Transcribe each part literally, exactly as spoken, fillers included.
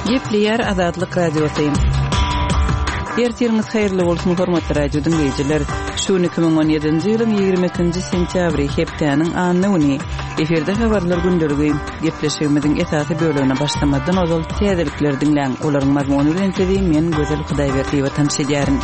Gepleyer Azadlyk Radiosyň. Ertiriniz hayrly bolsun hormatly radio dinleyijiler. Şu iki bin on ýedinji ýylyň ýygrimi ekинji sentýabry hepdeniň anyny eferde habarlar gündeligi gepleşigimiziň esasy bölümine başlamadan ozal täzelikler dinleň. Olaryň mazmuny bilen tedi men Gözel Hudaýberdi we tanşydýaryn.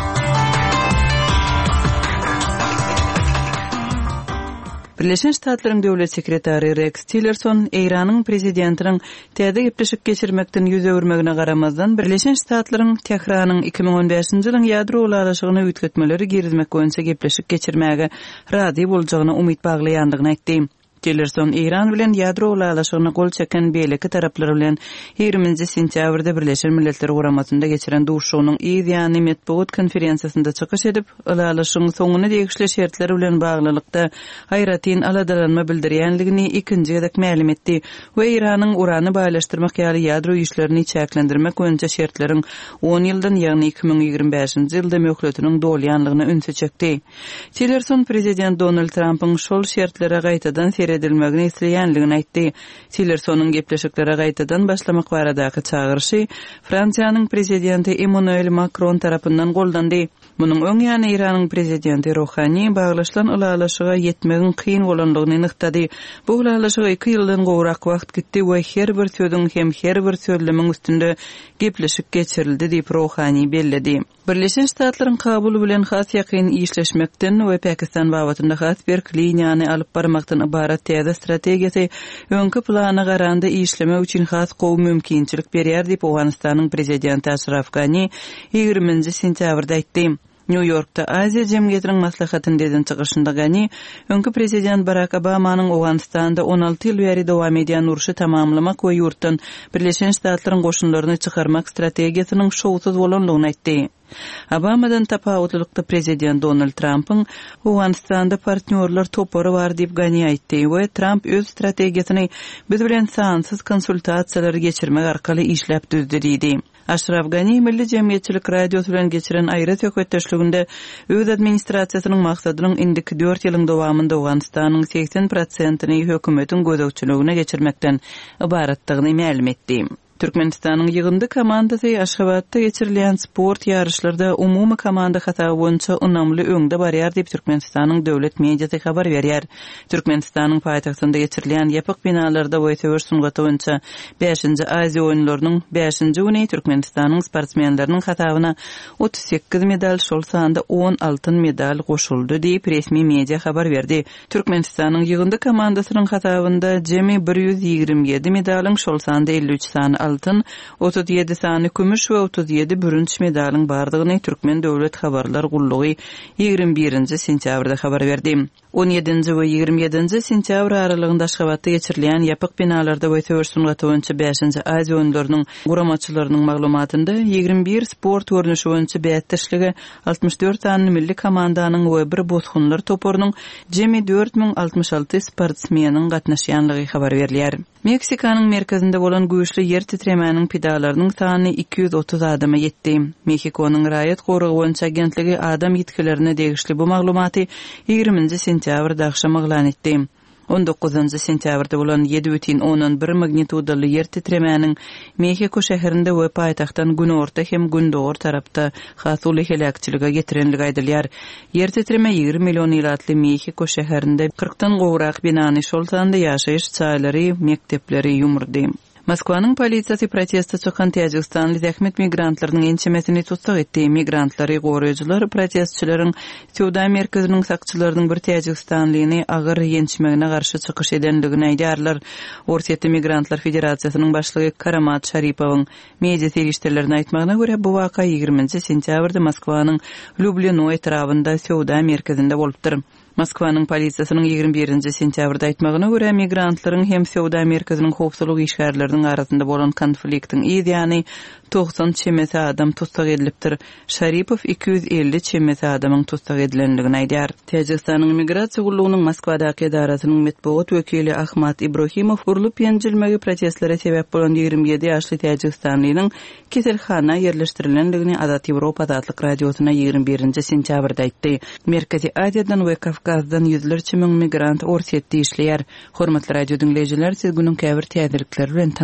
Birleşen Ştatlaryň döwlet sekretary Rex Tillerson Iranyň prezidentiniň täze gepleşip geçirmekden ýüz öwürmegine garamazdan Birleşen Ştatlaryň Tehranyň iki bin on beşinji ýylyň ýadro ulaşygyny ütletmeleri girizmek boýunça gepleşip geçirmäge razy boljagyna umyt baglaýandygyny aýtdy. Tillerson İran bilen ýadro ulaşygyna gol çeken beýleki taraplar bilen ýygrimiňji sentýabrda Birleşen Milletler Guramasynda geçiren duşugynyň ýa-ni metbuat konferensiýasynda çykyş edip, ulaşygyň soňuny degişli şertleri bilen baglylykda haýratyn aladalanma bildirýänligini ikinji ýadak ma'lum etdi we Iranyň urany baýlaşdyrmak ýaly ýadro işlerini çäklendirmek boýunça şertleriň on ýyldan ýagny iki bin ýygrimi beşinji ýylda möhletiniň dolýanlygyny ünse çekdi. Tillerson prezident Donald Trump'yň şol şertlere gaýtadan edilmegini isleýänligini aýtdy. Tillersonyň gepleşiklere gaýtadan başlamak baradaky çağırşy Fransiýanyň prezidenti Emmanuel Macron tarapyndan goldandy. Munyň öň ýany Iranyň prezidenti Rohani baglaşylan ulaşyga ýetmegin kyn bolanlygyny nyktady. Bu ulaşyga iki ýyldan gowrak wagt gitdi we her bir söýdüň hem her bir söýlemiň üstünde gepleşik geçirildi diýip Rohani belledi. Birleşen Ştatlaryň kabuly bilen has ýakyn işleşmekden we Pakistan babatynda has bir kliniýany alyp barmakdan ibarat täze strategiýasy öňkü plana garanda işleme üçin has gowy mümkinçilik berýär diýip Awganistanyň prezidenti Ashraf Ghani ýygrimiňji sentýabrda aýtdy. New York'ta Aziya Jemgyýetiniň maslahatyndan çykyşynda Ghani öňkü prezident Barack Obamanyň Awganistanda on alty ýyl beri dowam edýän uruşy tamamlamak we ýurtdan Birleşen Ştatlaryň goşunlaryny çykarmak strategiýasynyň şowsuz bolanlygyny aýtdy. Obamadan tapawutlykda prezident Donald Trump'yň Awganistanda partnerler topary bar diýip Ghani aýtdy we Trump öz strategiýasyny biz bilen sansyz konsultasiýalar geçirmek arkaly işläp düzdi diýdi. Ashraf Ghani Milli Jemgyýetçilik radiosu bilen geçiren aýra söhbetdeşliginde öz administrasiýasynyň maksadynyň indiki dört ýylyň dowamynda Awganistanyň seksen prosentini hökümetiň gözegçiligine geçirmekden ibaratlygyny ma'lum etdi. Türkmenistanyň ýygyndy komandasy Aşgabatda geçirilýän sport ýarışlarda umumy komanda hatawy boýunça önamli öňde barýar diýip Türkmenistanyň döwlet mediasy habar berýär. Türkmenistanyň paýtagtynda geçirilýän ýapyk binalarda boýtawar sungaty boýunça beşinji Aziýa oýunlarynyň beşinji güni Türkmenistanyň sportmenleriniň hatawyna otuz sekiz medal, şol sanda on altyn medal goşuldy diýip resmi media habar berdi. Türkmenistanyň ýygyndy komandasynyň hatawynda jemi bir ýüz ýigirmi ýedi medalyň, şol sanda elli üç sany altın, otuz ýedi sany kümüş we otuz ýedi bürünç medalyň bardygyny Türkmen döwlet habarlar gullugy ýygrimi birinji sentýabrda habar berdi. on ýedinji we ýygrimi ýedinji sentýabr aralygynda Aşgabatda geçirilýän ýapyk binalarda boýtawar sungaty boýunça beşinji Aziýa oýunlarynyň guramaçylarynyň maglumatynda ýygrimi bir sport görnüşi boýunça beýatdeşligi altymyş dört sany milli komandanyň we bir bozgunlar toporynyň jemi dört miň altymyş alty sportsmeniň gatnaşýanlygy habar berilýär. Meksikanyň merkezinde bolan güýçli ýer titremäniň pedalarynyň sany iki yüz otuz adama ýetdi. Meksikonyň raýat gorugy boýunça agentligi adam ýetkilerine degişli bu maglumaty ýygrimiňji sentýabrda akşam elan etdi. on dokuzunji sentýabrda bolan ýedi бүтүн onuň bir magnitudaly ýer titremäniň Mehiko şäherinde we paýtagtdan günorta hem gündogor tarapda hasyly helakçylyga getirenligi aýdylýar. Ýer titreme ýygrimi million ýylatly Mehiko şäherinde kırkdan gowrak binany şol sanda ýaşaýyş çaýlary, mekdepleri ýumurdy. Moskwanyň polisiýasy protestde çykan Täjikstanly zähmet migrantlarynyň ençemesini tutsak etdi. Migrantlary goraýjylar protestçilerin Sowda merkeziniň sakçylarynyň bir Täjikstanlyny agyr ençemegine garşy çykyş edenligini aýdýarlar. Orsetde Migrantlar Federasiýasynyň başlygy Karamat Şaripowyň media serişdirlerine aýtmagyna görä bu waka ýygrimiňji sentýabrda Moskwanyň Lublinoy etrafynda Sowda merkezinde bolupdyr. Moskwanyň polisiýasynyň ýygrimi birinji sentýabrda aýtmagyna görä migrantlaryň hem Sowda merkeziniň howpsuzlyk işgärleriniň arasynda bolan konfliktiň ýa-ni doksan çemesi adam tutsak edilipdir. Şaripow iki yüz elli çemesi adamyň tutsak edilenligini aýdýar. Täjikstanyň migrasiýa gullugynyň Moskwadaky edarasynyň metbuat wekili Ahmat Ibrahimow urulup ýenjilmegi protestlere sebäp bolan ýygrimi ýedi ýaşly Täjikstanlynyň keselhana ýerleşdirilenligini Azat Ýewropa Azatlyk radiosyna ýygrimi birinji sentýabrda aýtdy. Merkezi Aziýadan we Kafkazdan ýüzlerçe miň migrant Orsetde işleýär. Hormatly radio dinleýijiler, siz günüň käbir täzelikleri bilen